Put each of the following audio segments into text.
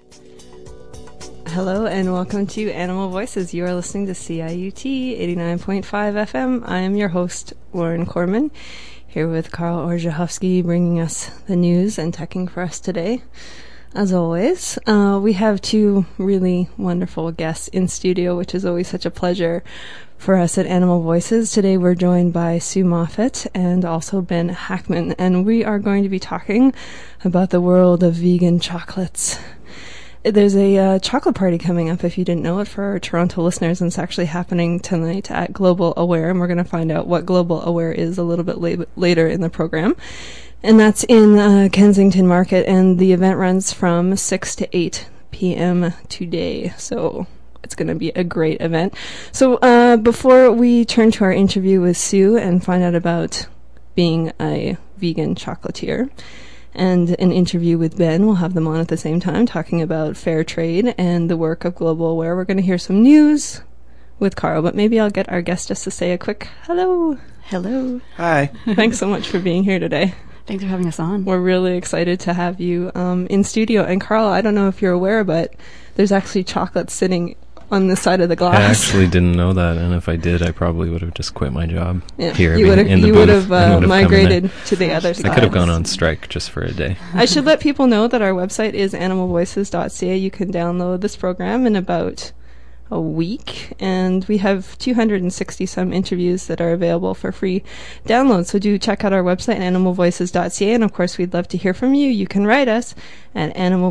Hello and welcome to Animal Voices. You are listening to CIUT 89.5 FM. I am your host, Lauren Corman, here with Karl Orzechowski, bringing us the news and teching for us today. As always, we have two really wonderful guests in studio, which is always such a pleasure for us at Animal Voices. Today we're joined by Sue Moffat and also Ben Hackman, and we are going to be talking about the world of vegan chocolates. There's a chocolate party coming up, if you didn't know it, for our Toronto listeners, and it's actually happening tonight at Global Aware, and we're going to find out what Global Aware is a little bit later in the program. And that's in Kensington Market, and the event runs from 6 to 8 p.m. today, so it's going to be a great event. So before we turn to our interview with Sue and find out about being a vegan chocolatier, and an interview with Ben, we'll have them on at the same time, talking about fair trade and the work of Global Aware. We're going to hear some news with Karl, but maybe I'll get our guest just to say a quick hello. Hello. Hi. Thanks so much for being here today. Thanks for having us on. We're really excited to have you in studio. And Karl, I don't know if you're aware, but there's actually chocolate sitting on the side of the glass. I actually didn't know that, and if I did, I probably would have just quit my job here. You would have migrated to the other side. I could have gone on strike just for a day. I should let people know that our website is animalvoices.ca. You can download this program in about a week, and we have 260 some interviews that are available for free download. So do check out our website, animalvoices.ca, and of course we'd love to hear from you. You can write us at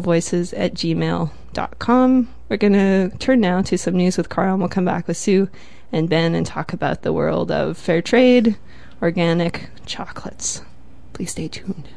animalvoices@gmail.com. We're going to turn now to some news with Karl, and we'll come back with Sue and Ben and talk about the world of fair trade, organic chocolates. Please stay tuned.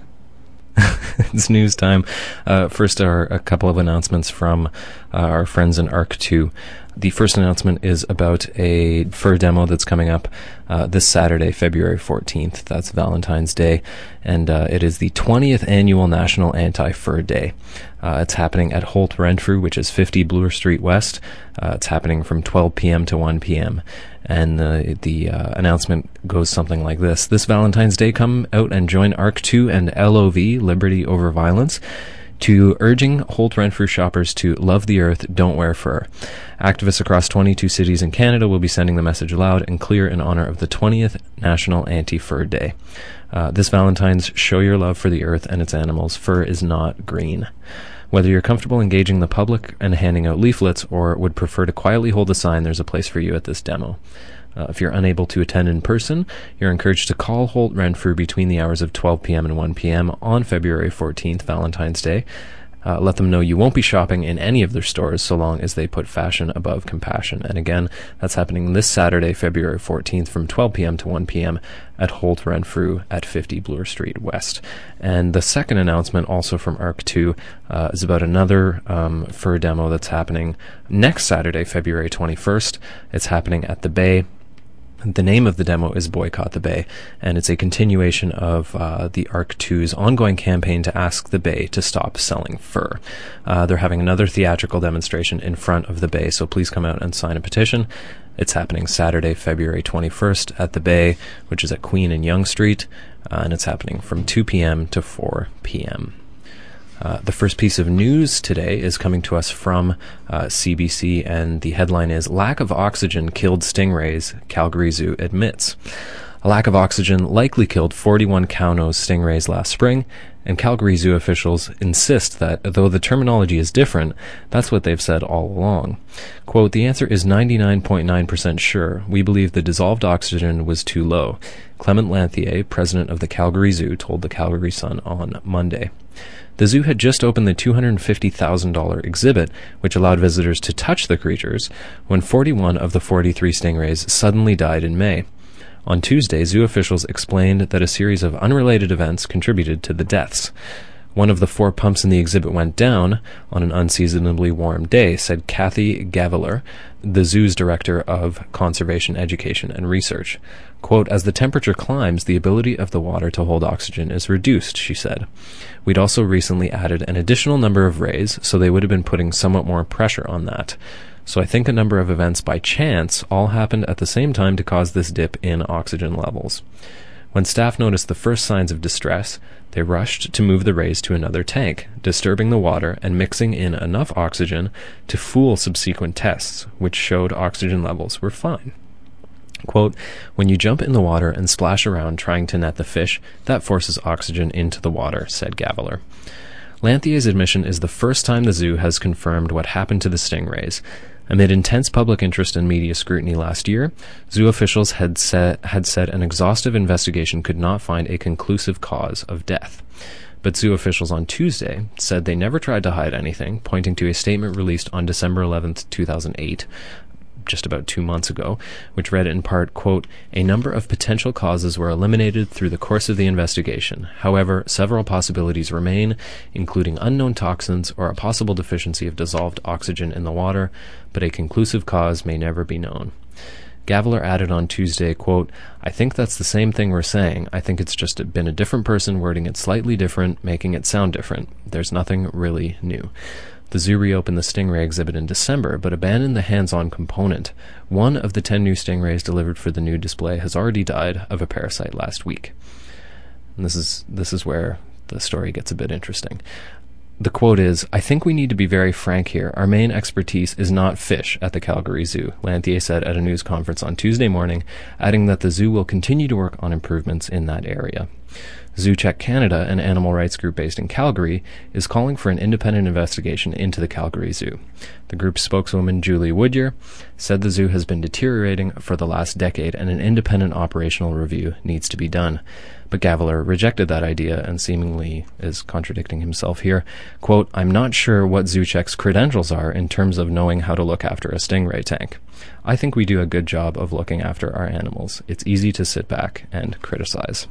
It's news time. First are a couple of announcements from our friends in ARC2. The first announcement is about a fur demo that's coming up this Saturday, February 14th. That's Valentine's Day, and it is the 20th annual National Anti-Fur Day. It's happening at Holt Renfrew, which is 50 Bloor Street West. It's happening from 12 p.m. to 1 p.m. And the announcement goes something like this. This Valentine's Day, come out and join ARC2 and LOV, Liberty Over Violence, to urging Holt Renfrew shoppers to love the earth, don't wear fur. Activists across 22 cities in Canada will be sending the message loud and clear in honor of the 20th National Anti-Fur Day. This Valentine's, show your love for the earth and its animals. Fur is not green. Whether you're comfortable engaging the public and handing out leaflets or would prefer to quietly hold a sign, there's a place for you at this demo. If you're unable to attend in person, you're encouraged to call Holt Renfrew between the hours of 12 p.m. and 1 p.m. on February 14th, Valentine's Day. Let them know you won't be shopping in any of their stores so long as they put fashion above compassion. And again, that's happening this Saturday, February 14th from 12 p.m. to 1 p.m. at Holt Renfrew at 50 Bloor Street West. And the second announcement, also from ARC2, is about another fur demo that's happening next Saturday, February 21st. It's happening at the Bay. The name of the demo is Boycott the Bay, and it's a continuation of the ARC2's ongoing campaign to ask the Bay to stop selling fur. They're having another theatrical demonstration in front of the Bay, so please come out and sign a petition. It's happening Saturday, February 21st at the Bay, which is at Queen and Yonge Street, and it's happening from 2 p.m. to 4 p.m. The first piece of news today is coming to us from CBC, and the headline is "Lack of Oxygen Killed Stingrays, Calgary Zoo Admits." A lack of oxygen likely killed 41 cow-nose stingrays last spring, and Calgary Zoo officials insist that, though the terminology is different, that's what they've said all along. Quote, "The answer is 99.9% sure. We believe the dissolved oxygen was too low," Clement Lanthier, president of the Calgary Zoo, told the Calgary Sun on Monday. The zoo had just opened the $250,000 exhibit, which allowed visitors to touch the creatures, when 41 of the 43 stingrays suddenly died in May. On Tuesday, zoo officials explained that a series of unrelated events contributed to the deaths. One of the 4 pumps in the exhibit went down on an unseasonably warm day, said Kathy Gaviler, the zoo's director of conservation education and research. Quote, "As the temperature climbs, the ability of the water to hold oxygen is reduced," she said. "We'd also recently added an additional number of rays, so they would have been putting somewhat more pressure on that. So I think a number of events by chance all happened at the same time to cause this dip in oxygen levels." When staff noticed the first signs of distress, they rushed to move the rays to another tank, disturbing the water and mixing in enough oxygen to fool subsequent tests, which showed oxygen levels were fine. Quote, "When you jump in the water and splash around trying to net the fish, that forces oxygen into the water," said Gaviler. Lanthier's admission is the first time the zoo has confirmed what happened to the stingrays. Amid intense public interest and media scrutiny last year, zoo officials had said an exhaustive investigation could not find a conclusive cause of death. But zoo officials on Tuesday said they never tried to hide anything, pointing to a statement released on December 11th, 2008, just about 2 months ago, which read in part, quote, "A number of potential causes were eliminated through the course of the investigation. However, several possibilities remain, including unknown toxins or a possible deficiency of dissolved oxygen in the water, but a conclusive cause may never be known." Gaviler added on Tuesday, quote, "I think that's the same thing we're saying. I think it's just been a different person wording it slightly different, making it sound different. There's nothing really new." The zoo reopened the stingray exhibit in December, but abandoned the hands-on component. One of the 10 new stingrays delivered for the new display has already died of a parasite last week. And this is where the story gets a bit interesting. The quote is, "I think we need to be very frank here. Our main expertise is not fish at the Calgary Zoo," Lanthier said at a news conference on Tuesday morning, adding that the zoo will continue to work on improvements in that area. ZooCheck Canada, an animal rights group based in Calgary, is calling for an independent investigation into the Calgary Zoo. The group's spokeswoman, Julie Woodyer, said the zoo has been deteriorating for the last decade and an independent operational review needs to be done. But Gaviler rejected that idea and seemingly is contradicting himself here. Quote, "I'm not sure what ZooCheck's credentials are in terms of knowing how to look after a stingray tank. I think we do a good job of looking after our animals. It's easy to sit back and criticize."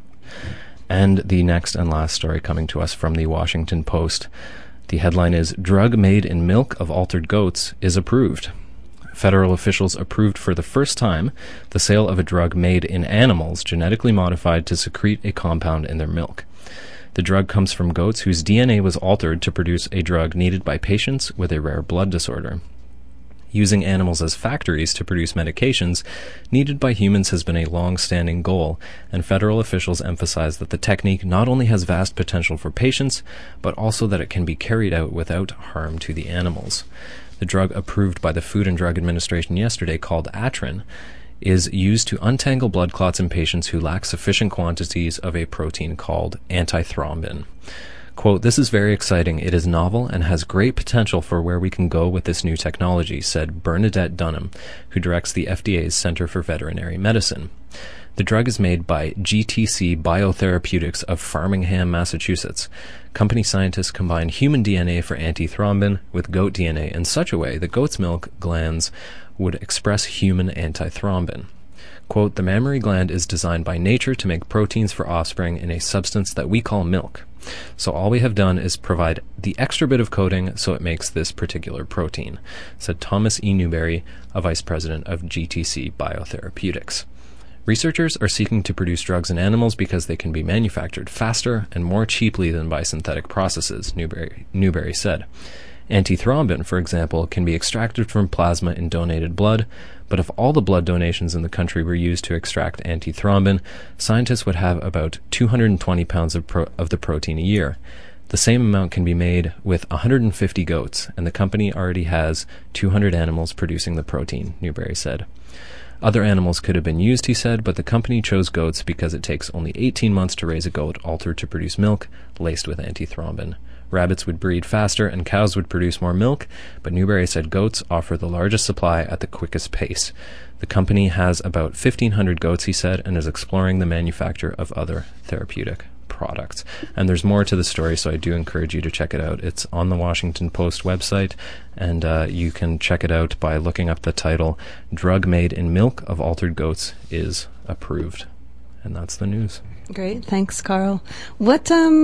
And the next and last story coming to us from the Washington Post. The headline is, "Drug made in milk of altered goats is approved." Federal officials approved for the first time the sale of a drug made in animals genetically modified to secrete a compound in their milk. The drug comes from goats whose DNA was altered to produce a drug needed by patients with a rare blood disorder. Using animals as factories to produce medications needed by humans has been a long-standing goal, and federal officials emphasize that the technique not only has vast potential for patients, but also that it can be carried out without harm to the animals. The drug approved by the Food and Drug Administration yesterday, called Atrin, is used to untangle blood clots in patients who lack sufficient quantities of a protein called antithrombin. Quote, "This is very exciting. It is novel and has great potential for where we can go with this new technology," said Bernadette Dunham, who directs the FDA's Center for Veterinary Medicine. The drug is made by GTC Biotherapeutics of Framingham, Massachusetts. Company scientists combine human DNA for antithrombin with goat DNA in such a way that goat's milk glands would express human antithrombin. Quote, "The mammary gland is designed by nature to make proteins for offspring in a substance that we call milk. So all we have done is provide the extra bit of coating so it makes this particular protein," said Thomas E. Newberry, a vice president of GTC Biotherapeutics. "Researchers are seeking to produce drugs in animals because they can be manufactured faster and more cheaply than by synthetic processes," Newberry said. Antithrombin, for example, can be extracted from plasma in donated blood, but if all the blood donations in the country were used to extract antithrombin, scientists would have about 220 pounds of the protein a year. The same amount can be made with 150 goats, and the company already has 200 animals producing the protein, Newberry said. Other animals could have been used, he said, but the company chose goats because it takes only 18 months to raise a goat altered to produce milk laced with antithrombin. Rabbits would breed faster and cows would produce more milk, but Newberry said goats offer the largest supply at the quickest pace. The company has about 1,500 goats, he said, and is exploring the manufacture of other therapeutic products. And there's more to the story, so I do encourage you to check it out. It's on the Washington Post website, and you can check it out by looking up the title, "Drug Made in Milk of Altered Goats is Approved." And that's the news. Great, thanks, Carl. What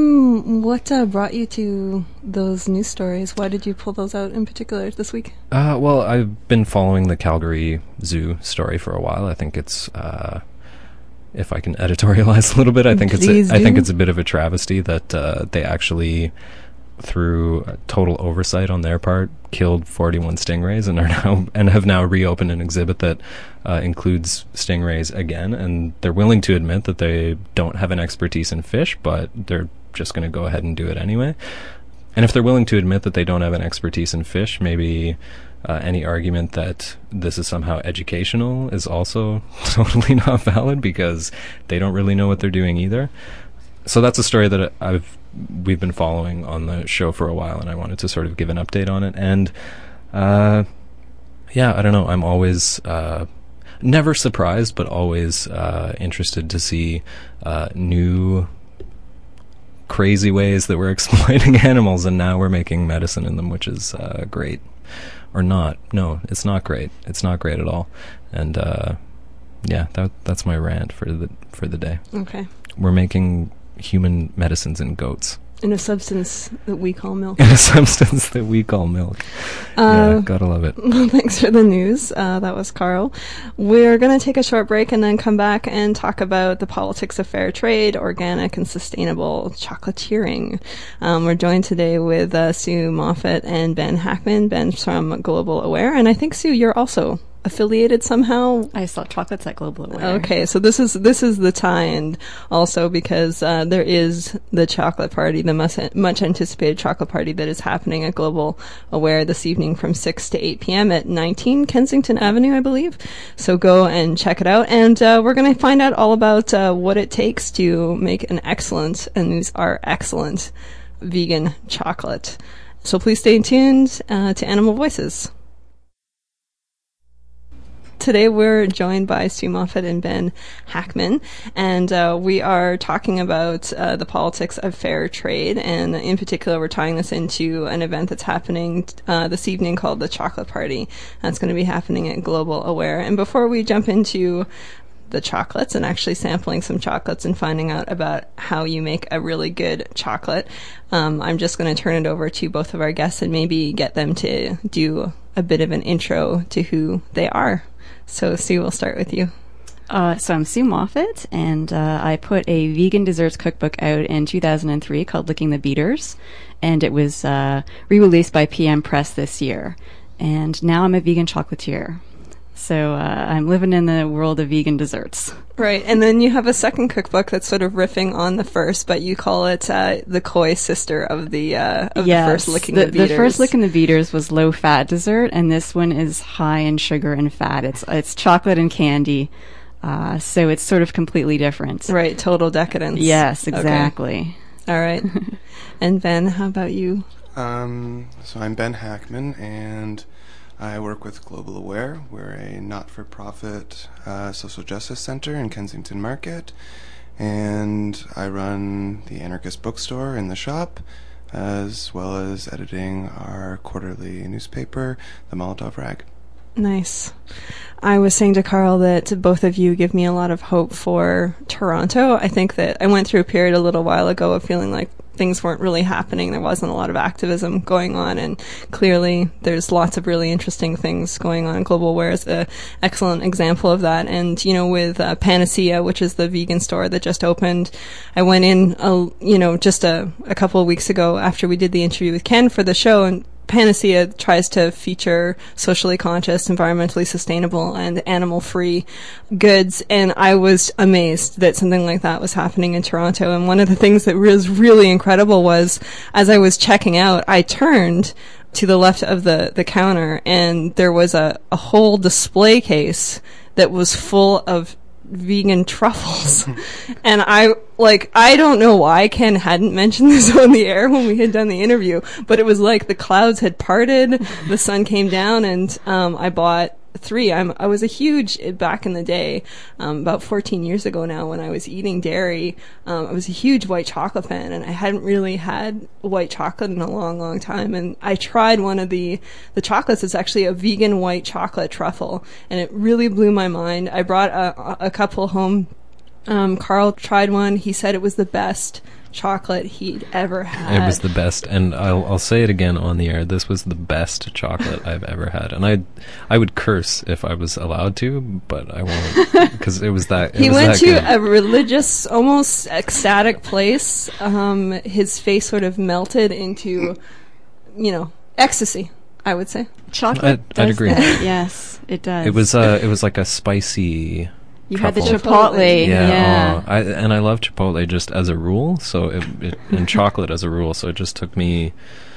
brought you to those news stories? Why did you pull those out in particular this week? Well, I've been following the Calgary Zoo story for a while. I think it's, if I can editorialize a little bit, I think it's a bit of a travesty that they actually through total oversight on their part, killed 41 stingrays and have now reopened an exhibit that includes stingrays again. And they're willing to admit that they don't have an expertise in fish, but they're just going to go ahead and do it anyway. And if they're willing to admit that they don't have an expertise in fish, maybe any argument that this is somehow educational is also totally not valid, because they don't really know what they're doing either. So that's a story that we've been following on the show for a while, and I wanted to sort of give an update on it. And I don't know, I'm always never surprised, but always interested to see new crazy ways that we're exploiting animals, and now we're making medicine in them, which is great. Or not. No, it's not great. It's not great at all. And that's my rant for the day. Okay. We're making human medicines in goats. In a substance that we call milk. In a substance that we call milk. Yeah, gotta love it. Well, thanks for the news. That was Carl. We're going to take a short break and then come back and talk about the politics of fair trade, organic and sustainable chocolatiering. We're joined today with Sue Moffat and Ben Hackman. Ben's from Global Aware, and I think, Sue, you're also affiliated somehow. I sell chocolates at Global Aware. Okay, so this is the tie-in also, because there is the chocolate party, the much anticipated chocolate party that is happening at Global Aware this evening from 6 to 8 p.m. at 19 Kensington Avenue, I believe. So go and check it out, and we're going to find out all about what it takes to make an excellent, and these are excellent, vegan chocolate. So please stay tuned to Animal Voices. Today we're joined by Sue Moffat and Ben Hackman, and we are talking about the politics of fair trade, and in particular we're tying this into an event that's happening this evening called the Chocolate Party. That's going to be happening at Global Aware. And before we jump into the chocolates and actually sampling some chocolates and finding out about how you make a really good chocolate, I'm just going to turn it over to both of our guests and maybe get them to do a bit of an intro to who they are. So, Sue, we'll start with you. So I'm Sue Moffat, and I put a vegan desserts cookbook out in 2003 called Licking the Beaters, and it was re-released by PM Press this year. And now I'm a vegan chocolatier. So I'm living in the world of vegan desserts. Right, and then you have a second cookbook that's sort of riffing on the first, but you call it the coy sister of the first Licking the Beaters. The first Licking the Beaters was low-fat dessert, and this one is high in sugar and fat. It's chocolate and candy, so it's sort of completely different. Right, total decadence. Yes, exactly. Okay. All right. And Ben, how about you? So I'm Ben Hackman, and I work with Global Aware. We're a not-for-profit social justice center in Kensington Market, and I run the Anarchist bookstore in the shop, as well as editing our quarterly newspaper, the Molotov Rag. Nice. I was saying to Carl that both of you give me a lot of hope for Toronto. I think that I went through a period a little while ago of feeling like things weren't really happening. There wasn't a lot of activism going on, and clearly there's lots of really interesting things going on. Global Aware is an excellent example of that. And, with Panacea, which is the vegan store that just opened, I went in, just a couple of weeks ago after we did the interview with Ken for the show, and Panacea tries to feature socially conscious, environmentally sustainable, and animal-free goods, and I was amazed that something like that was happening in Toronto. And one of the things that was really incredible was, as I was checking out, I turned to the left of the counter, and there was a whole display case that was full of vegan truffles. And I don't know why Ken hadn't mentioned this on the air when we had done the interview, but it was like the clouds had parted, the sun came down, and I bought 3. I was a huge, back in the day, about 14 years ago now, when I was eating dairy, I was a huge white chocolate fan, and I hadn't really had white chocolate in a long, long time. And I tried one of the chocolates. It's actually a vegan white chocolate truffle, and it really blew my mind. I brought a couple home. Carl tried one. He said it was the best chocolate he'd ever had. It was the best, and I'll say it again on the air. This was the best chocolate I've ever had, and I would curse if I was allowed to, but I won't because it was that. He went to a religious, almost ecstatic place. His face sort of melted into, ecstasy, I would say. Chocolate. I'd agree. Yes, it does. It was like a spicy. You had the truffle. chipotle. Yeah. I love chipotle just as a rule. So and chocolate as a rule. So it just took me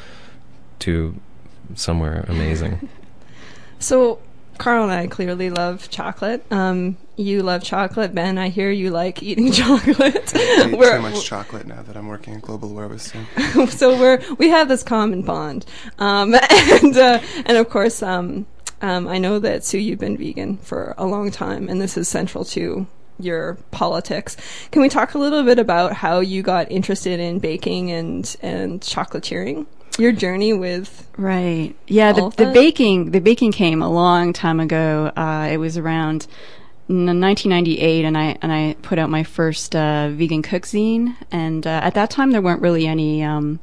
to somewhere amazing. So Carl and I clearly love chocolate. You love chocolate, Ben. I hear you like eating chocolate. I eat too much chocolate now that I'm working at Global Aware with Sim. So we have this common bond, and of course, I know that Sue, you've been vegan for a long time, and this is central to your politics. Can we talk a little bit about how you got interested in baking and chocolatiering? Your journey with the baking came a long time ago. It was around 1998, and I put out my first vegan cook zine, and at that time there weren't really any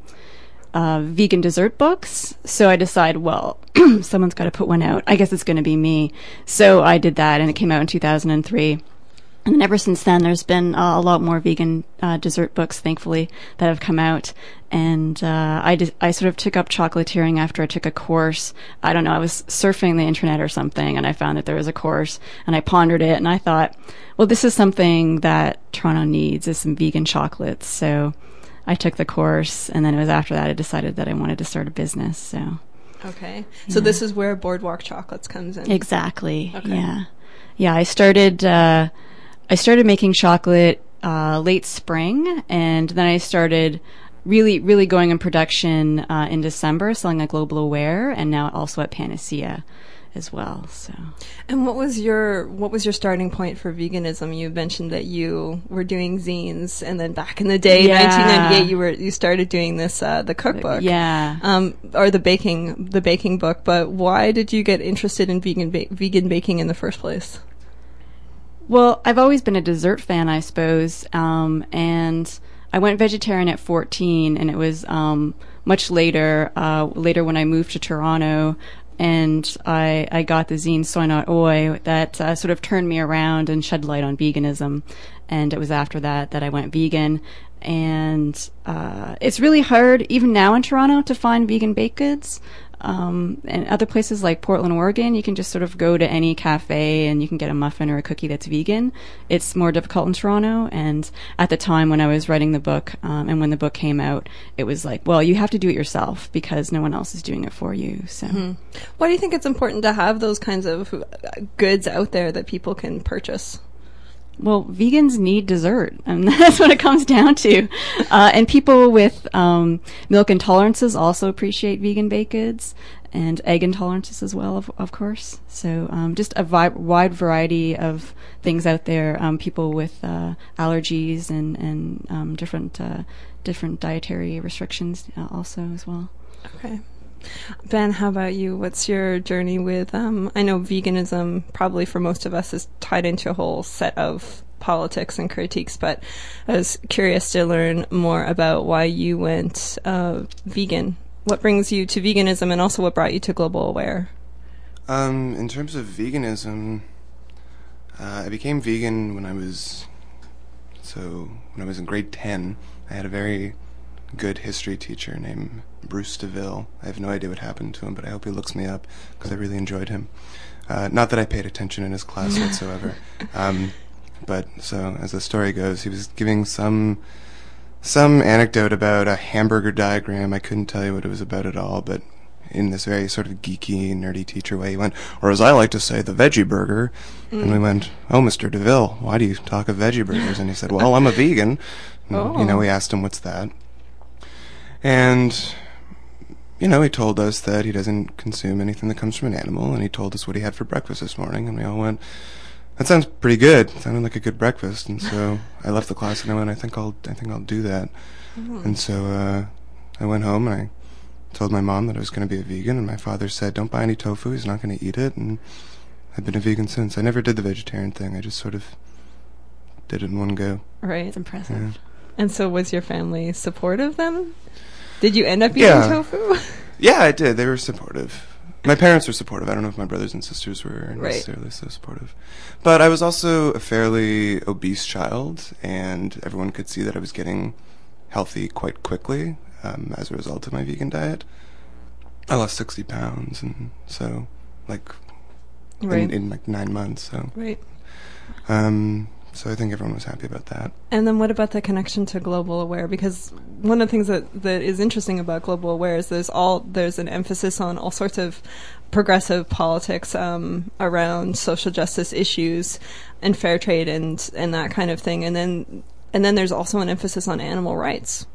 vegan dessert books, so I decided, well, someone's got to put one out. I guess it's going to be me. So I did that, and it came out in 2003. And ever since then, there's been a lot more vegan dessert books, thankfully, that have come out. And I sort of took up chocolatiering after I took a course. I don't know, I was surfing the internet or something, and I found that there was a course, and I pondered it, and I thought, well, this is something that Toronto needs, is some vegan chocolates. So I took the course, and then it was after that I decided that I wanted to start a business. So okay, so this is where Boardwalk Chocolates comes in. Exactly. Okay. Yeah. I started making chocolate late spring, and then I started really going in production in December, selling at Global Aware, and now also at Panacea as well. So. And what was your starting point for veganism? You mentioned that you were doing zines, and then back in the day, 1998, you started doing this the cookbook, or the baking book. But why did you get interested in vegan baking in the first place? Well, I've always been a dessert fan, I suppose, and I went vegetarian at 14, and it was much later when I moved to Toronto, and I got the zine Soy Not Oi that sort of turned me around and shed light on veganism, and it was after that I went vegan. And it's really hard, even now in Toronto, to find vegan baked goods. And other places like Portland, Oregon, you can just sort of go to any cafe and you can get a muffin or a cookie that's vegan. It's more difficult in Toronto. And at the time when I was writing the book, and when the book came out, it was like, well, you have to do it yourself because no one else is doing it for you. So, Why do you think it's important to have those kinds of goods out there that people can purchase? Well, vegans need dessert, and that's what it comes down to. And people with milk intolerances also appreciate vegan baked goods, and egg intolerances as well, of course. So just a wide variety of things out there. People with allergies and different dietary restrictions also as well. Okay. Ben, how about you? What's your journey with, I know veganism probably for most of us is tied into a whole set of politics and critiques, but I was curious to learn more about why you went vegan. What brings you to veganism, and also what brought you to Global Aware? In terms of veganism, I became vegan when I was in grade 10. I had a very good history teacher named Bruce DeVille. I have no idea what happened to him, but I hope he looks me up because I really enjoyed him. Not that I paid attention in his class whatsoever. But so as the story goes, he was giving some anecdote about a hamburger diagram. I couldn't tell you what it was about at all, but in this very sort of geeky, nerdy teacher way, he went, or as I like to say, the veggie burger. And we went, oh, Mr. DeVille, why do you talk of veggie burgers? And he said, well, I'm a vegan. And, we asked him, what's that? And, he told us that he doesn't consume anything that comes from an animal, and he told us what he had for breakfast this morning, and we all went, that sounds pretty good. It sounded like a good breakfast. And so I left the class and I went, I think I'll do that. And so I went home and I told my mom that I was going to be a vegan, and my father said, don't buy any tofu, he's not going to eat it. And I've been a vegan since. I never did the vegetarian thing. I just sort of did it in one go. Right. It's impressive. And so was your family supportive then? Did you end up eating Yeah. tofu? Yeah, I did. They were supportive. My parents were supportive. I don't know if my brothers and sisters were Right. necessarily so supportive. But I was also a fairly obese child, and everyone could see that I was getting healthy quite quickly as a result of my vegan diet. I lost 60 pounds, and so, like, Right. in like 9 months. So, Right. so I think everyone was happy about that. And then what about the connection to Global Aware? Because one of the things that is interesting about Global Aware is there's an emphasis on all sorts of progressive politics around social justice issues and fair trade and that kind of thing. And then there's also an emphasis on animal rights.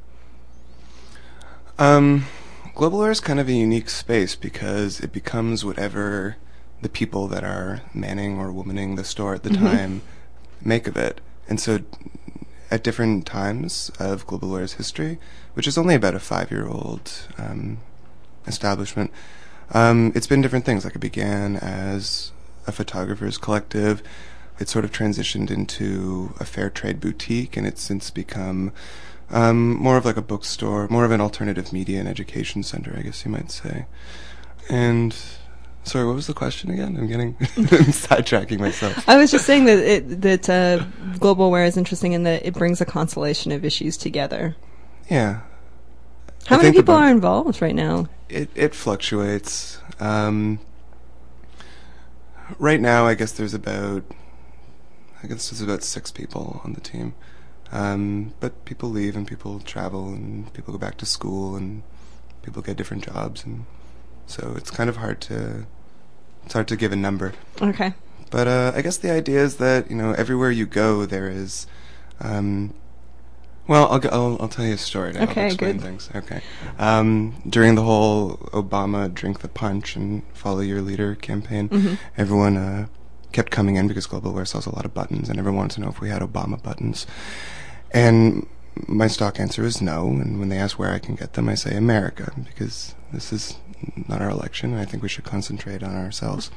Global Aware is kind of a unique space because it becomes whatever the people that are manning or womaning the store at the time make of it. And so at different times of Global Aware's history, which is only about a 5-year-old establishment, it's been different things. Like, it began as a photographer's collective. It sort of transitioned into a fair trade boutique, and it's since become more of like a bookstore, more of an alternative media and education center, I guess you might say. And sorry, what was the question again? I'm getting I'm sidetracking myself. I was just saying that Global Aware is interesting in that it brings a constellation of issues together. Yeah. How many people are involved right now? It fluctuates. Right now, I guess there's about 6 people on the team. But people leave and people travel and people go back to school and people get different jobs, and so it's kind of hard to give a number. Okay. But I guess the idea is that, everywhere you go there is well, I'll tell you a story to help explain good. things. Okay. During the whole Obama Drink the Punch and Follow Your Leader campaign, everyone kept coming in because Global Aware sells a lot of buttons, and everyone wanted to know if we had Obama buttons. And my stock answer is no, and when they ask where I can get them, I say America, because this is not our election, and I think we should concentrate on ourselves.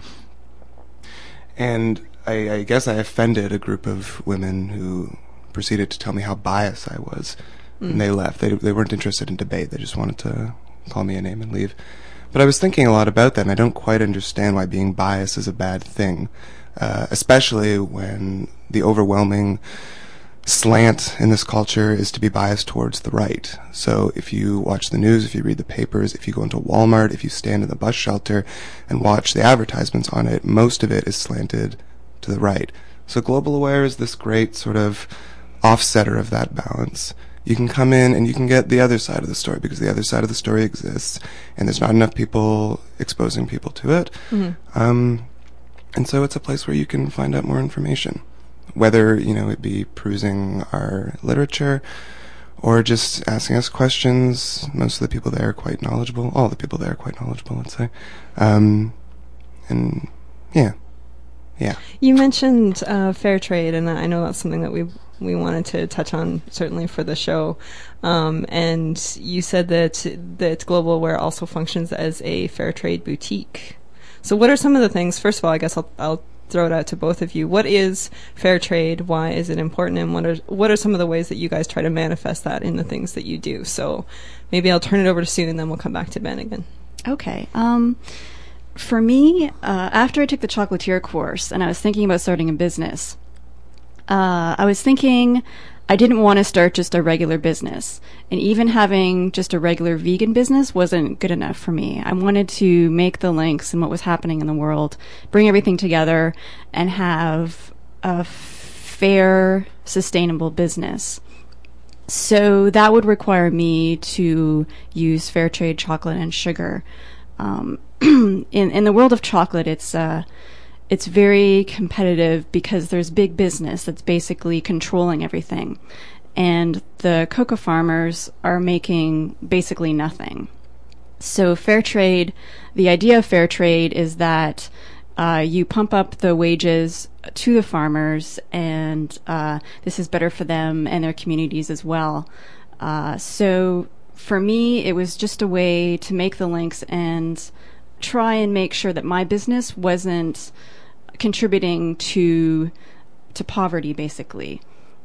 And I guess I offended a group of women who proceeded to tell me how biased I was, and they left. They weren't interested in debate, they just wanted to call me a name and leave. But I was thinking a lot about that, and I don't quite understand why being biased is a bad thing, especially when the overwhelming slant in this culture is to be biased towards the right. So if you watch the news, if you read the papers, if you go into Walmart, if you stand in the bus shelter and watch the advertisements on it, most of it is slanted to the right. So Global Aware is this great sort of offsetter of that balance. You can come in and you can get the other side of the story, because the other side of the story exists, and there's not enough people exposing people to it. And so it's a place where you can find out more information, whether, it be perusing our literature or just asking us questions. Most of the people there are quite knowledgeable. All the people there are quite knowledgeable, let's say. And yeah. You mentioned fair trade, and I know that's something that we wanted to touch on, certainly for the show. And you said that Global Aware also functions as a fair trade boutique. So what are some of the things? First of all, I guess I'll throw it out to both of you. What is fair trade? Why is it important? And what are some of the ways that you guys try to manifest that in the things that you do? So maybe I'll turn it over to Sue, and then we'll come back to Ben again. Okay. For me, after I took the chocolatier course and I was thinking about starting a business, I was thinking I didn't want to start just a regular business. And even having just a regular vegan business wasn't good enough for me. I wanted to make the links and what was happening in the world, bring everything together, and have a fair, sustainable business. So that would require me to use fair trade chocolate and sugar. In the world of chocolate, it's very competitive because there's big business that's basically controlling everything, and the cocoa farmers are making basically nothing. So fair trade, the idea of fair trade is that you pump up the wages to the farmers, and this is better for them and their communities as well. So for me, it was just a way to make the links and try and make sure that my business wasn't contributing to poverty, basically.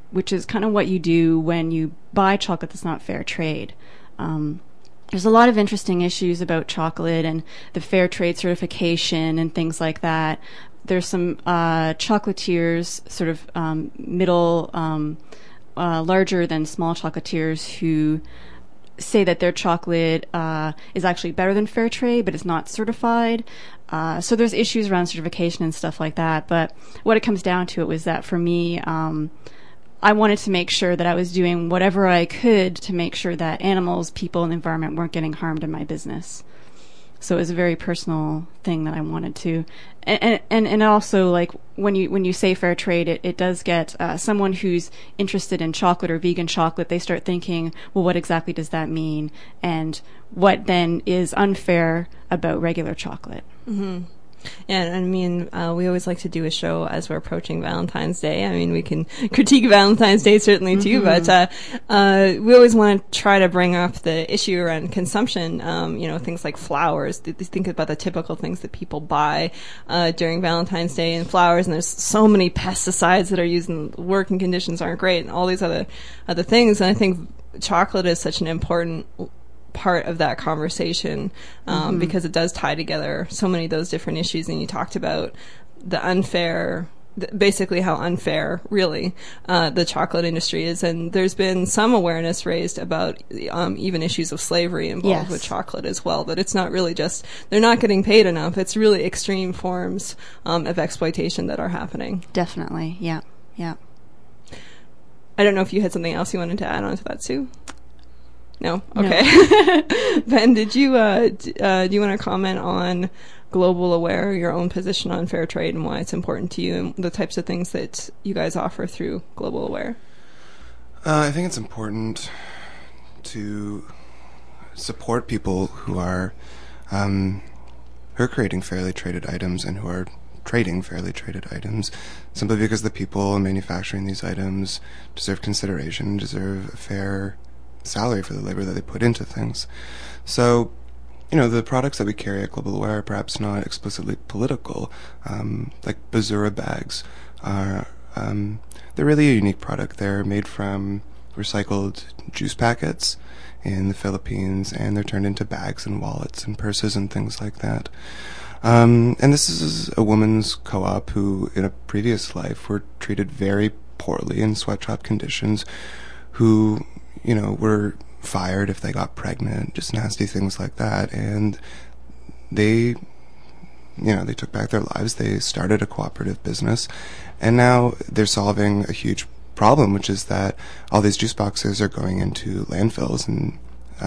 which is kind of what you do when you buy chocolate that's not fair trade. There's a lot of interesting issues about chocolate and the fair trade certification and things like that. There's some chocolatiers, sort of middle, larger than small chocolatiers, who say that their chocolate is actually better than fair trade, but it's not certified. So there's issues around certification and stuff like that. But what it comes down to, it was that for me, I wanted to make sure that I was doing whatever I could to make sure that animals, people, and the environment weren't getting harmed in my business. So it was a very personal thing that I wanted to, and also, like, when you say fair trade, it does get someone who's interested in chocolate or vegan chocolate. They start thinking, well, what exactly does that mean, and what then is unfair about regular chocolate? Mm-hmm. Yeah, I mean, we always like to do a show as we're approaching Valentine's Day. I mean, we can critique Valentine's Day certainly too, but we always want to try to bring up the issue around consumption. Things like flowers. Think about the typical things that people buy during Valentine's Day and flowers, and there's so many pesticides that are used, and working conditions aren't great, and all these other things. And I think chocolate is such an important part of that conversation because it does tie together so many of those different issues. And you talked about the unfair, basically how unfair really the chocolate industry is, and there's been some awareness raised about even issues of slavery involved with chocolate as well, that it's not really just they're not getting paid enough, it's really extreme forms of exploitation that are happening. Definitely. Yeah I don't know if you had something else you wanted to add on to that, Sue? No? Okay. No. Ben, did you do you want to comment on Global Aware, your own position on fair trade and why it's important to you, and the types of things that you guys offer through Global Aware? I think it's important to support people who are creating fairly traded items and who are trading fairly traded items, simply because the people manufacturing these items deserve consideration, deserve a fair salary for the labor that they put into things. So, the products that we carry at Global Aware are perhaps not explicitly political. Like Bazura bags are, they're really a unique product. They're made from recycled juice packets in the Philippines, and they're turned into bags and wallets and purses and things like that. And this is a woman's co-op who, in a previous life, were treated very poorly in sweatshop conditions, who were fired if they got pregnant, just nasty things like that. And they took back their lives. They started a cooperative business, and now they're solving a huge problem, which is that all these juice boxes are going into landfills. And,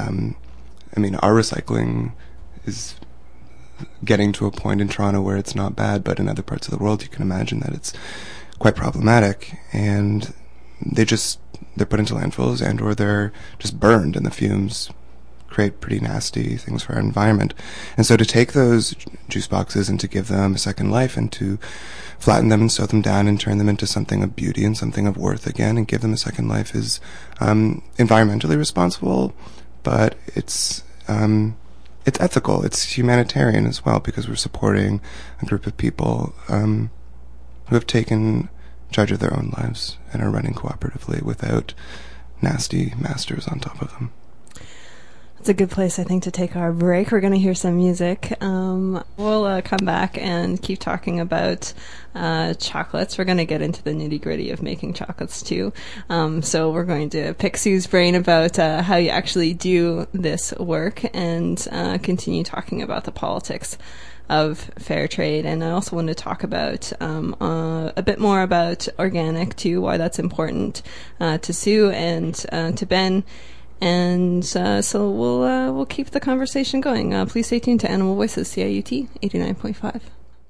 our recycling is getting to a point in Toronto where it's not bad, but in other parts of the world, you can imagine that it's quite problematic. And they're put into landfills, and or they're just burned, and the fumes create pretty nasty things for our environment. And so to take those juice boxes and to give them a second life, and to flatten them and sew them down and turn them into something of beauty and something of worth again, and give them a second life, is environmentally responsible, but it's ethical, it's humanitarian as well, because we're supporting a group of people who have taken charge of their own lives and are running cooperatively without nasty masters on top of them. It's a good place, I think, to take our break. We're going to hear some music. We'll come back and keep talking about chocolates. We're going to get into the nitty-gritty of making chocolates, too. So we're going to pick Sue's brain about how you actually do this work, and continue talking about the politics of fair trade. And I also want to talk about a bit more about organic, too, why that's important to Sue and to Ben. And so we'll keep the conversation going. Please stay tuned to Animal Voices, CIUT 89.5.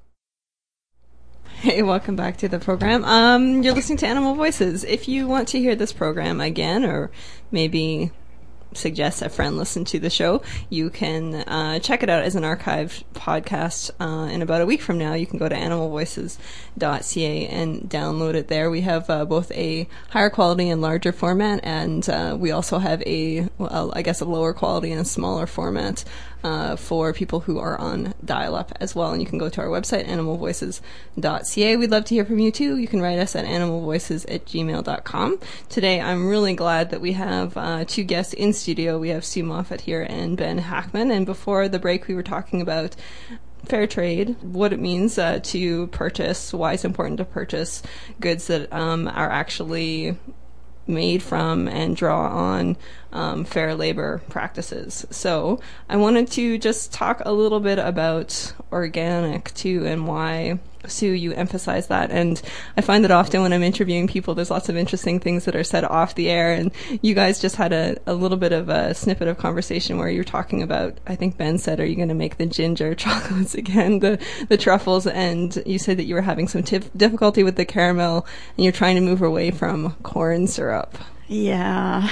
Hey, welcome back to the program. You're listening to Animal Voices. If you want to hear this program again, or maybe suggest a friend listen to the show, you can check it out as an archived podcast in about a week from now. You can go to animalvoices.ca and download it there. We have both a higher quality and larger format, and we also have a lower quality and a smaller format for people who are on dial-up as well. And you can go to our website, animalvoices.ca. We'd love to hear from you too. You can write us at animalvoices@gmail.com. Today, I'm really glad that we have two guests in studio. We have Sue Moffett here and Ben Hackman. And before the break, we were talking about fair trade, what it means to purchase, why it's important to purchase goods that are actually made from and draw on fair labor practices. So I wanted to just talk a little bit about organic too, and why, Sue, you emphasize that. And I find that often when I'm interviewing people, there's lots of interesting things that are said off the air, and you guys just had a little bit of a snippet of conversation where you're talking about, I think Ben said, are you going to make the ginger chocolates again, the truffles, and you said that you were having some difficulty with the caramel, and you're trying to move away from corn syrup. Yeah.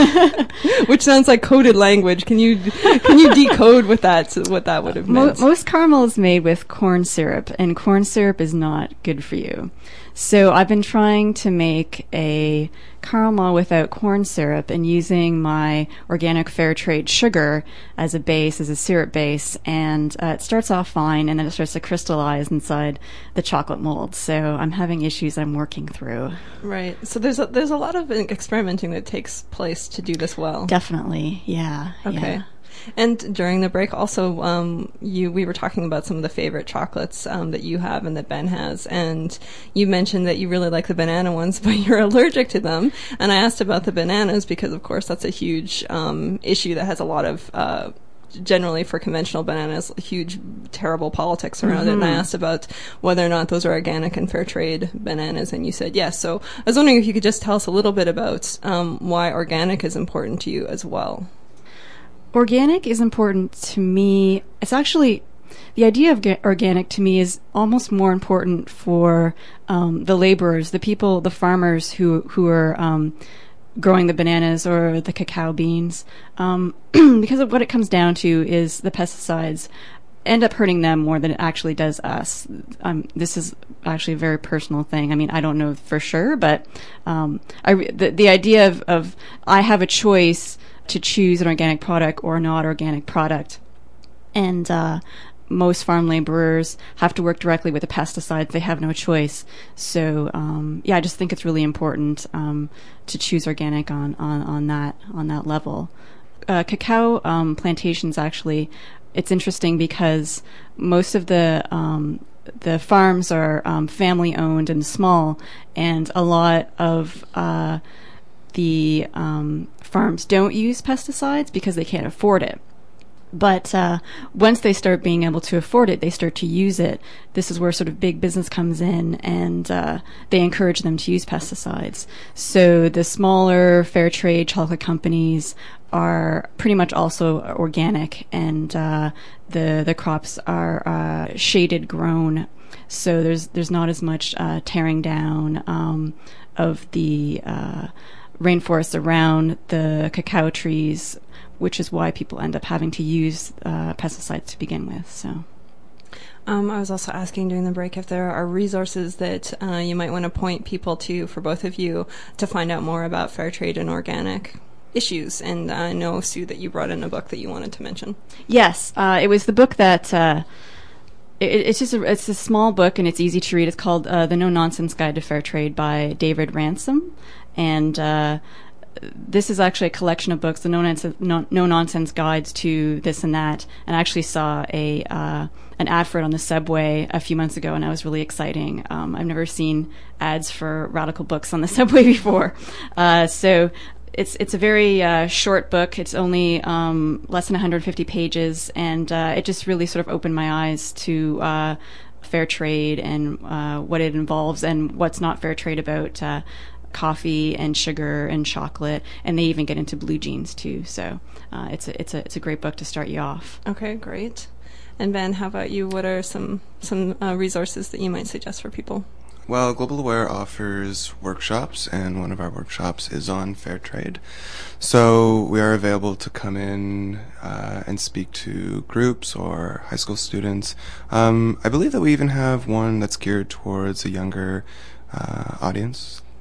Which sounds like coded language. Can you decode what that would have meant? Most caramel is made with corn syrup, and corn syrup is not good for you. So I've been trying to make a caramel without corn syrup and using my organic fair trade sugar as a base, as a syrup base, and it starts off fine, and then it starts to crystallize inside the chocolate mold. So I'm having issues I'm working through. Right. So there's a lot of experimenting that takes place to do this well. Definitely. Yeah. Okay. Yeah. And during the break, also, we were talking about some of the favorite chocolates that you have and that Ben has, and you mentioned that you really like the banana ones, but you're allergic to them. And I asked about the bananas because, of course, that's a huge issue that has a lot of generally for conventional bananas, huge, terrible politics around it. And I asked about whether or not those are organic and fair trade bananas, and you said yes. So I was wondering if you could just tell us a little bit about why organic is important to you as well. Organic is important to me. It's actually, the idea of organic to me is almost more important for the laborers, the people, the farmers who are growing the bananas or the cacao beans, because of what it comes down to is the pesticides end up hurting them more than it actually does us. This is actually a very personal thing. I mean, I don't know for sure, but the idea of I have a choice to choose an organic product or a not organic product. And most farm laborers have to work directly with the pesticides. They have no choice. So I just think it's really important to choose organic on that level. Cacao plantations, actually, it's interesting because most of the farms are family owned and small, and a lot of the farms don't use pesticides because they can't afford it. But once they start being able to afford it, they start to use it. This is where sort of big business comes in, and they encourage them to use pesticides. So the smaller fair trade chocolate companies are pretty much also organic, and the crops are shaded grown. So there's not as much tearing down of the rainforests around the cacao trees, which is why people end up having to use pesticides to begin with. So, I was also asking during the break if there are resources that you might want to point people to, for both of you, to find out more about fair trade and organic issues. And I know, Sue, that you brought in a book that you wanted to mention. Yes, it was the book that it's a small book, and it's easy to read. It's called The No Nonsense Guide to Fair Trade by David Ransom, and this is actually a collection of books, the no nonsense guides to this and that. And I actually saw an ad for it on the subway a few months ago, and that was really exciting. I've never seen ads for radical books on the subway before. So it's a very short book. It's only less than 150 pages, and it just really sort of opened my eyes to fair trade and what it involves and what's not fair trade about coffee and sugar and chocolate, and they even get into blue jeans too. So it's a great book to start you off. Okay, great. And Ben, how about you? What are some resources that you might suggest for people? Well, Global Aware offers workshops, and one of our workshops is on fair trade. So we are available to come in and speak to groups or high school students. I believe that we even have one that's geared towards a younger audience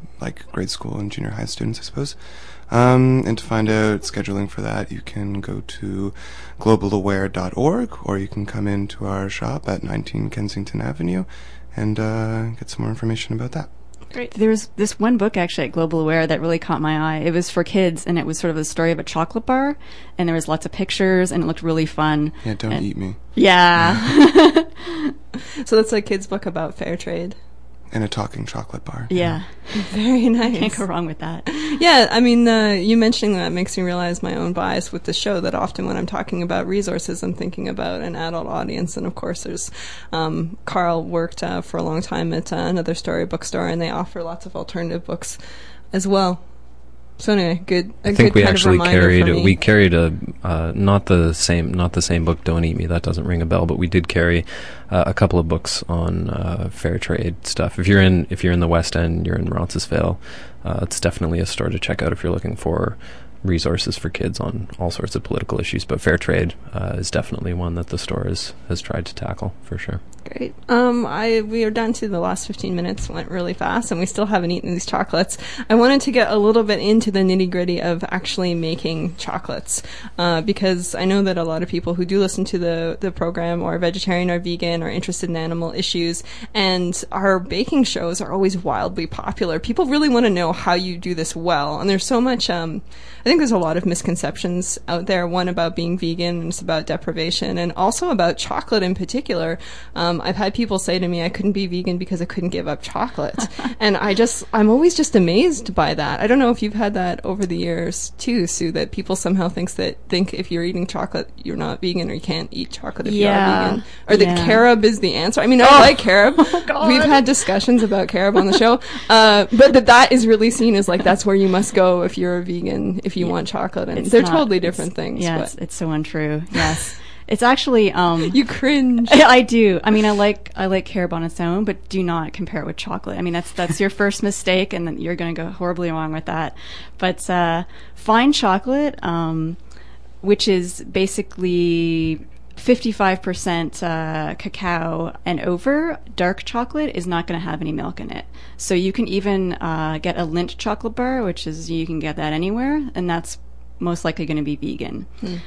like grade school and junior high students, I suppose. And to find out scheduling for that, you can go to globalaware.org, or you can come into our shop at 19 Kensington Avenue and get some more information about that. Great. There was this one book actually at Global Aware that really caught my eye. It was for kids, and it was sort of the story of a chocolate bar, and there was lots of pictures, and it looked really fun. Yeah, don't eat me. Yeah. So that's a kid's book about fair trade. And a talking chocolate bar. Yeah. Very nice. Can't go wrong with that. Yeah, I mean, you mentioning that makes me realize my own bias with the show, that often when I'm talking about resources, I'm thinking about an adult audience. And of course, there's Carl worked for a long time at another storybook store, and they offer lots of alternative books as well. So anyway, I think we actually carried a not the same book, Don't Eat Me. That doesn't ring a bell, but we did carry a couple of books on fair trade stuff. If you're in the West End, you're in Roncesvalles, it's definitely a store to check out if you're looking for resources for kids on all sorts of political issues. But fair trade is definitely one that the store has tried to tackle for sure. Great. We are down to the last 15 minutes. Went really fast, and we still haven't eaten these chocolates. I wanted to get a little bit into the nitty-gritty of actually making chocolates, because I know that a lot of people who do listen to the program are vegetarian or vegan or interested in animal issues, and our baking shows are always wildly popular. People really want to know how you do this well, and there's so much, I think there's a lot of misconceptions out there. One about being vegan, and it's about deprivation, and also about chocolate in particular. I've had people say to me I couldn't be vegan because I couldn't give up chocolate. And I'm always just amazed by that. I don't know if you've had that over the years too, Sue, that people somehow think if you're eating chocolate, you're not vegan, or you can't eat chocolate if you are vegan. Or that carob is the answer. I mean, I like carob. Oh, we've had discussions about carob on the show. But that is really seen as like, that's where you must go if you're a vegan, if you want chocolate. And they're totally different things. Yeah, it's so untrue. Yes. It's actually you cringe. I do. I mean, I like carob on its own, but do not compare it with chocolate. I mean, that's your first mistake, and then you're going to go horribly wrong with that. But fine chocolate, which is basically 55% cacao and over, dark chocolate is not going to have any milk in it. So you can even get a Lindt chocolate bar, which is, you can get that anywhere, and that's most likely going to be vegan.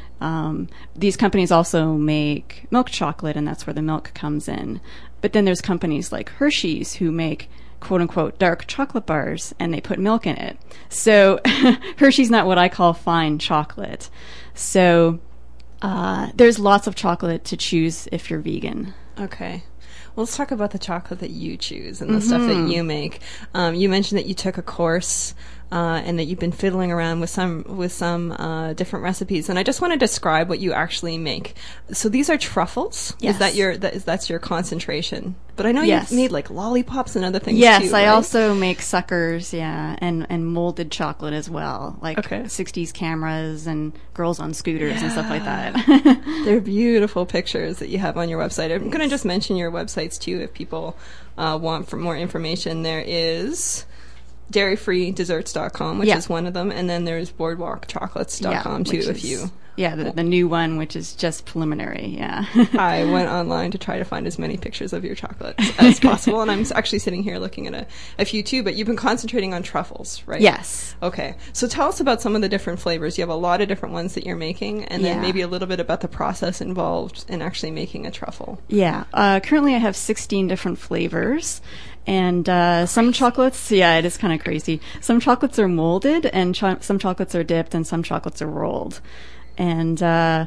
These companies also make milk chocolate, and that's where the milk comes in. But then there's companies like Hershey's who make quote-unquote dark chocolate bars, and they put milk in it. So Hershey's not what I call fine chocolate. So there's lots of chocolate to choose if you're vegan. Okay. Well, let's talk about the chocolate that you choose and the stuff that you make. You mentioned that you took a course and that you've been fiddling around with some different recipes. And I just want to describe what you actually make. So these are truffles. Yes. That's your concentration. But I know you've made like lollipops and other things too. Yes, I right? also make suckers, and molded chocolate as well, like 60s cameras and girls on scooters and stuff like that. They're beautiful pictures that you have on your website. I'm going to just mention your websites too if people want for more information. There is dairyfreedesserts.com, which is one of them, and then there's boardwalkchocolates.com too, if you... Yeah, the new one, which is just preliminary, yeah. I went online to try to find as many pictures of your chocolates as possible, and I'm actually sitting here looking at a few too, but you've been concentrating on truffles, right? Yes. Okay, so tell us about some of the different flavors. You have a lot of different ones that you're making, and then maybe a little bit about the process involved in actually making a truffle. Yeah, currently I have 16 different flavors. And some chocolates, it is kind of crazy. Some chocolates are molded, and some chocolates are dipped, and some chocolates are rolled. And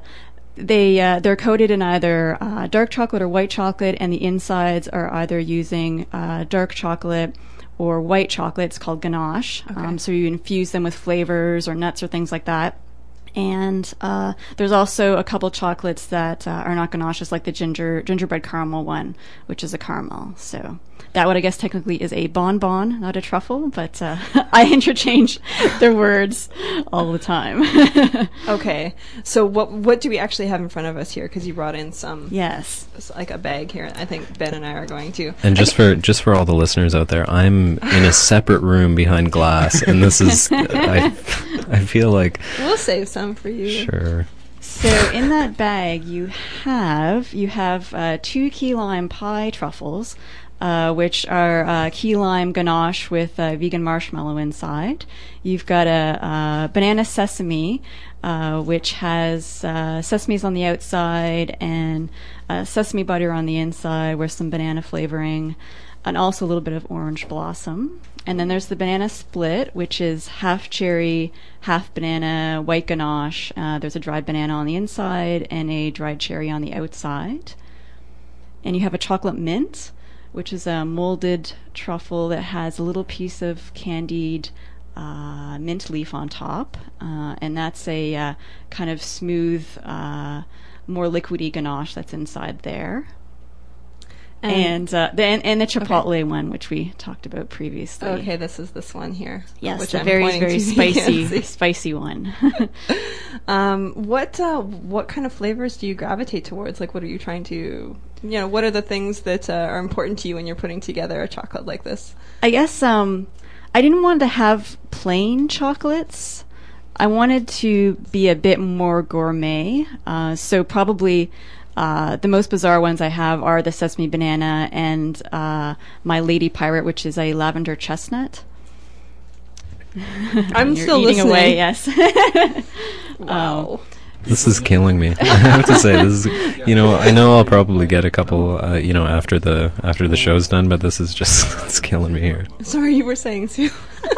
they're coated in either dark chocolate or white chocolate, and the insides are either using dark chocolate or white chocolate. It's called ganache. Okay. So you infuse them with flavors or nuts or things like that. And there's also a couple chocolates that are not ganaches, like the gingerbread caramel one, which is a caramel. So that one, I guess, technically is a bonbon, not a truffle, but I interchange the words all the time. Okay. So what do we actually have in front of us here? Because you brought in some... Yes. Like a bag here. I think Ben and I are going to... And just for all the listeners out there, I'm in a separate room behind glass, and this is... I feel like... We'll save some for you. Sure. So in that bag, you have 2 key lime pie truffles, which are key lime ganache with vegan marshmallow inside. You've got a banana sesame, which has sesames on the outside and sesame butter on the inside with some banana flavoring, and also a little bit of orange blossom. And then there's the banana split, which is half cherry, half banana, white ganache. There's a dried banana on the inside and a dried cherry on the outside. And you have a chocolate mint, which is a molded truffle that has a little piece of candied mint leaf on top. And that's a kind of smooth, more liquidy ganache that's inside there. And the chipotle one, which we talked about previously. Okay, this one here. Yes, which a I'm very, very to. spicy one. What kind of flavors do you gravitate towards? Like, what are you trying to, what are the things that are important to you when you're putting together a chocolate like this? I guess I didn't want to have plain chocolates. I wanted to be a bit more gourmet. So probably the most bizarre ones I have are the sesame banana and my Lady Pirate, which is a lavender chestnut. I'm You're still eating listening. away, yes. Wow. This is killing me. I have to say, this is, I know I'll probably get a couple, after the show's done, but this is just, it's killing me here. Sorry, you were saying, Sue.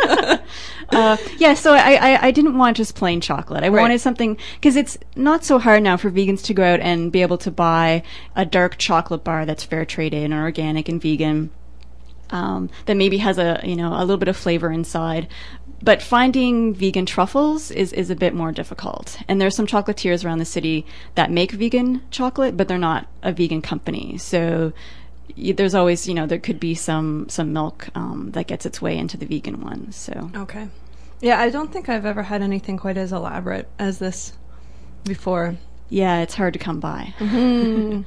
So I didn't want just plain chocolate. I wanted something, because it's not so hard now for vegans to go out and be able to buy a dark chocolate bar that's fair trade in or organic and vegan, that maybe has a little bit of flavor inside. But finding vegan truffles is a bit more difficult. And there's some chocolatiers around the city that make vegan chocolate, but they're not a vegan company. So there's always, there could be some milk that gets its way into the vegan one. So okay, yeah, I don't think I've ever had anything quite as elaborate as this before. Yeah, it's hard to come by. Mm-hmm.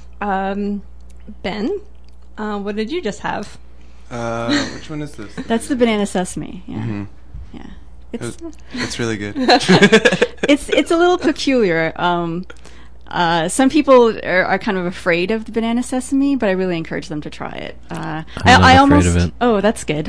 Ben, what did you just have? Which one is this? That's the banana sesame. Yeah, Mm-hmm. yeah. It's really good. It's a little peculiar. Some people are kind of afraid of the banana sesame, but I really encourage them to try it. I'm not afraid of it. Oh, that's good.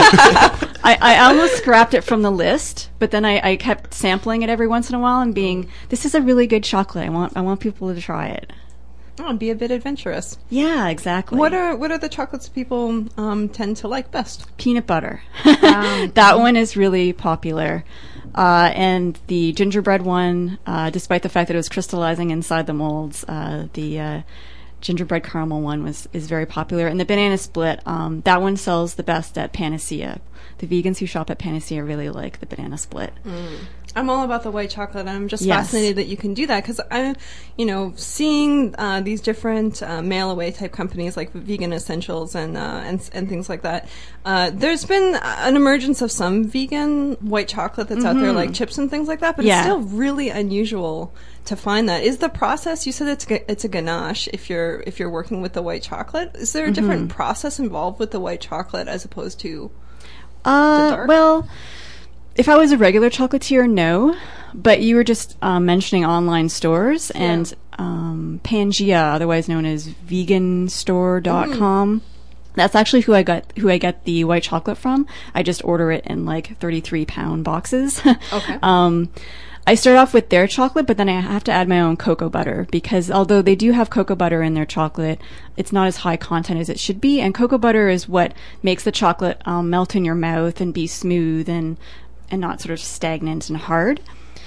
I almost scrapped it from the list, but then I kept sampling it every once in a while and being, this is a really good chocolate. I want people to try it. Oh, be a bit adventurous. Yeah, exactly. What are the chocolates people tend to like best? Peanut butter. That one is really popular. And the gingerbread one, despite the fact that it was crystallizing inside the molds, the gingerbread caramel one is very popular. And the banana split, that one sells the best at Panacea. The vegans who shop at Panacea really like the banana split. I'm all about the white chocolate. I'm just fascinated that you can do that because I'm, seeing these different mail away type companies like Vegan Essentials and things like that. There's been an emergence of some vegan white chocolate that's out there, like chips and things like that. But it's still really unusual to find that. Is the process? You said it's a ganache. If you're working with the white chocolate, is there a different process involved with the white chocolate as opposed to the dark? Well, if I was a regular chocolatier, no. But you were just mentioning online stores, and Pangea, otherwise known as veganstore.com. That's actually who I get the white chocolate from. I just order it in like 33-pound boxes. Okay. I start off with their chocolate, but then I have to add my own cocoa butter because although they do have cocoa butter in their chocolate, it's not as high content as it should be. And cocoa butter is what makes the chocolate melt in your mouth and be smooth and not sort of stagnant and hard.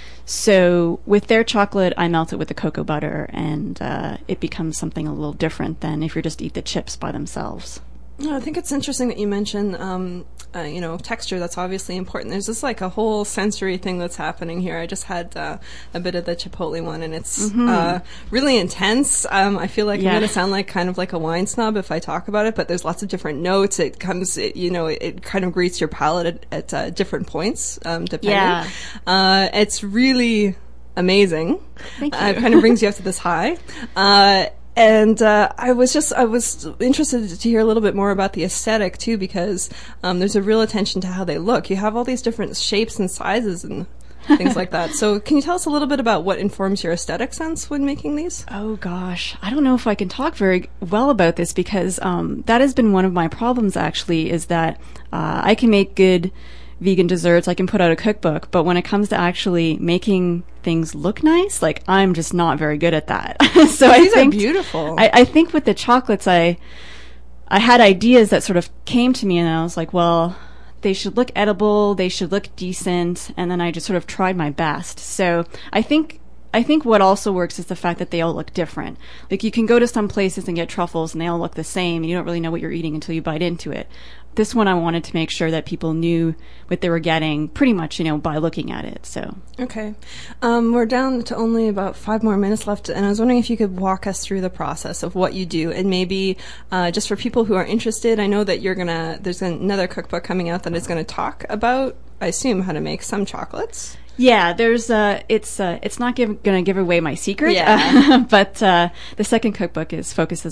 So with their chocolate, I melt it with the cocoa butter, and it becomes something a little different than if you just eat the chips by themselves. I think it's interesting that you mention, texture. That's obviously important. There's just like a whole sensory thing that's happening here. I just had a bit of the Chipotle one, and it's really intense. I feel like I'm going to sound like kind of like a wine snob if I talk about it, but there's lots of different notes. It comes, it kind of greets your palate at different points, depending. Yeah. It's really amazing. Thank you. It kind of brings you up to this high. And I was interested to hear a little bit more about the aesthetic too, because there's a real attention to how they look. You have all these different shapes and sizes, and things like that. So can you tell us a little bit about what informs your aesthetic sense when making these? Oh gosh, I don't know if I can talk very well about this because that has been one of my problems actually, is that I can make good vegan desserts, I can put out a cookbook, but when it comes to actually making things look nice, like I'm just not very good at that. So These are beautiful. I think with the chocolates, I had ideas that sort of came to me and I was like, well, they should look edible, they should look decent, and then I just sort of tried my best. So I think what also works is the fact that they all look different. Like you can go to some places and get truffles and they all look the same and you don't really know what you're eating until you bite into it. This one I wanted to make sure that people knew what they were getting pretty much, by looking at it. So okay. We're down to only about 5 more minutes left, and I was wondering if you could walk us through the process of what you do, and maybe just for people who are interested, I know that there's another cookbook coming out that is going to talk about, I assume, how to make some chocolates. Yeah, there's it's not going to give away my secret, but the second cookbook focuses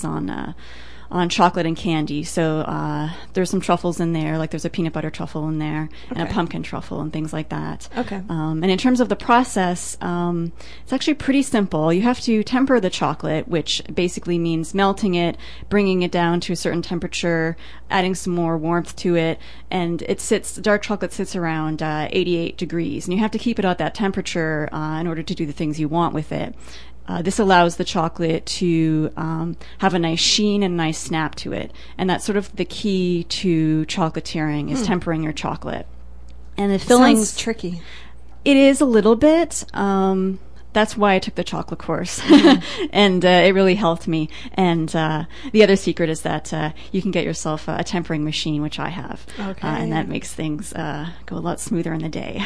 on chocolate and candy. So there's some truffles in there, like there's a peanut butter truffle in there and a pumpkin truffle and things like that. Okay. And in terms of the process, it's actually pretty simple. You have to temper the chocolate, which basically means melting it, bringing it down to a certain temperature, adding some more warmth to it, and dark chocolate sits around 88 degrees, and you have to keep it at that temperature in order to do the things you want with it. This allows the chocolate to have a nice sheen and a nice snap to it. And that's sort of the key to chocolatiering, is tempering your chocolate. And the fillings... Sounds tricky. It is a little bit. That's why I took the chocolate course. And it really helped me. And the other secret is that you can get yourself a tempering machine, which I have. Okay. And that makes things go a lot smoother in the day.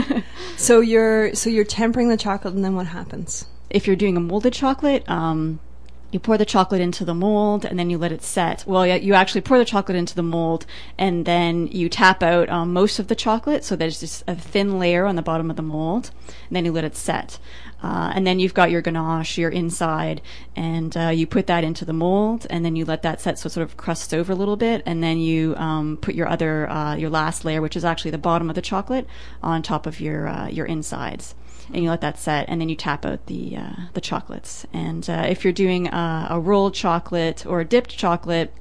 So you're tempering the chocolate, and then what happens? If you're doing a molded chocolate, you pour the chocolate into the mold and then you let it set. Well, you actually pour the chocolate into the mold and then you tap out most of the chocolate, so there's just a thin layer on the bottom of the mold, and then you let it set. And then you've got your ganache, your inside, and you put that into the mold, and then you let that set so it sort of crusts over a little bit, and then you put your last layer, which is actually the bottom of the chocolate, on top of your insides. And you let that set, and then you tap out the chocolates. And if you're doing a rolled chocolate or a dipped chocolate,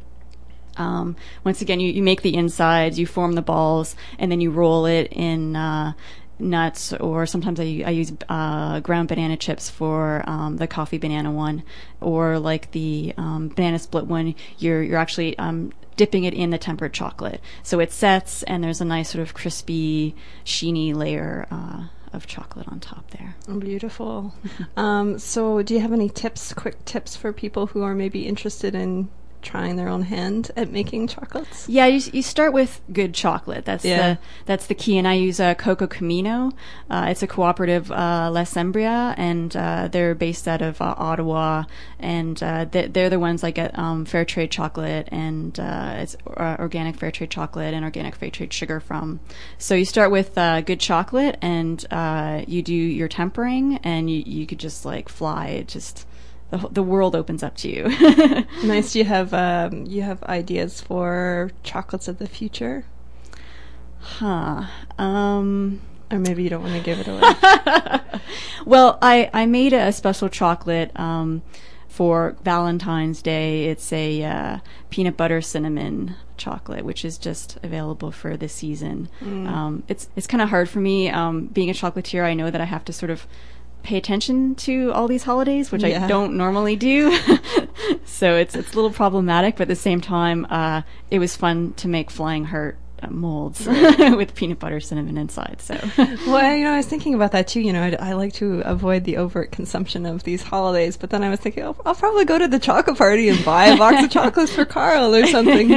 once again, you make the insides, you form the balls, and then you roll it in nuts, or sometimes I use ground banana chips for the coffee banana one, or like the banana split one. You're actually dipping it in the tempered chocolate, so it sets, and there's a nice sort of crispy, sheeny layer of chocolate on top there. Beautiful. So do you have any quick tips for people who are maybe interested in trying their own hand at making chocolates? Yeah, you start with good chocolate. That's the key. And I use Coco Camino. It's a cooperative La Sembria, and they're based out of Ottawa. And they're the ones I get fair trade chocolate, and it's organic fair trade chocolate and organic fair trade sugar from. So you start with good chocolate, and you do your tempering, and you could just like fly. It just the world opens up to you. Nice. Do you have ideas for chocolates of the future? Or maybe you don't want to give it away. Well, I made a special chocolate for Valentine's Day. It's a peanut butter cinnamon chocolate, which is just available for this season. It's kind of hard for me being a chocolatier. I know that I have to sort of pay attention to all these holidays, which I don't normally do. So it's a little problematic, but at the same time, it was fun to make flying heart molds with peanut butter cinnamon inside. So well, I was thinking about that too. I like to avoid the overt consumption of these holidays, but then I was thinking, I'll probably go to the chocolate party and buy a box of chocolates for Carl or something,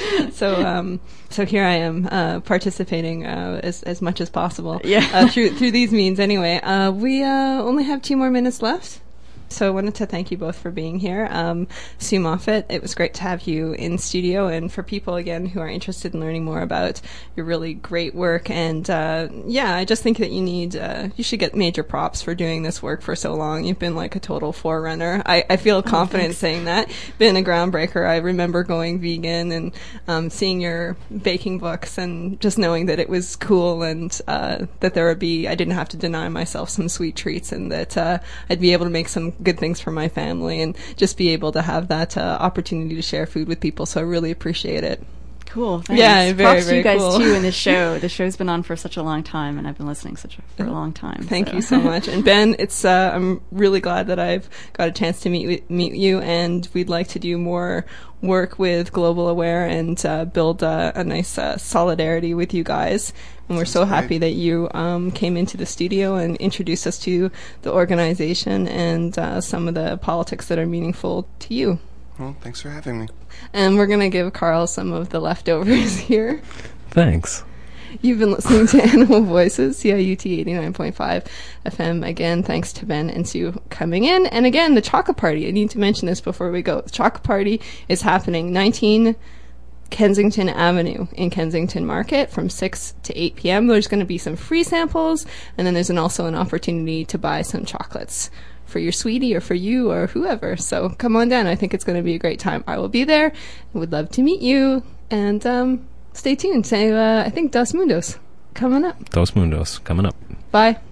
So here I am participating as much as possible through these means. Anyway, we only have 2 more minutes left. So I wanted to thank you both for being here. Sue Moffett, it was great to have you in studio, and for people, again, who are interested in learning more about your really great work. And I just think that you should get major props for doing this work for so long. You've been like a total forerunner. I feel confident saying that. Been a groundbreaker. I remember going vegan and seeing your baking books and just knowing that it was cool, and that I didn't have to deny myself some sweet treats, and that I'd be able to make some good things for my family and just be able to have that opportunity to share food with people. So I really appreciate it. Cool. Thanks. Yeah, very, Props to you very guys cool. too in this show. The show's been on for such a long time, and I've been listening for a long time. Thank you so much. And Ben, I'm really glad that I've got a chance to meet you, and we'd like to do more work with Global Aware and build a nice solidarity with you guys. And we're so happy that you came into the studio and introduced us to the organization and some of the politics that are meaningful to you. Well, thanks for having me. And we're going to give Carl some of the leftovers here. Thanks. You've been listening to Animal Voices, CIUT 89.5 FM. Again, thanks to Ben and Sue coming in. And again, the Chocolate Party. I need to mention this before we go. The Chocolate Party is happening 19 Kensington Avenue in Kensington Market from 6 to 8 p.m. There's going to be some free samples, and then there's also an opportunity to buy some chocolates for your sweetie or for you or whoever. So come on down. I think it's going to be a great time. I will be there. I would love to meet you. And stay tuned. Say, I think Dos Mundos coming up. Dos Mundos coming up. Bye.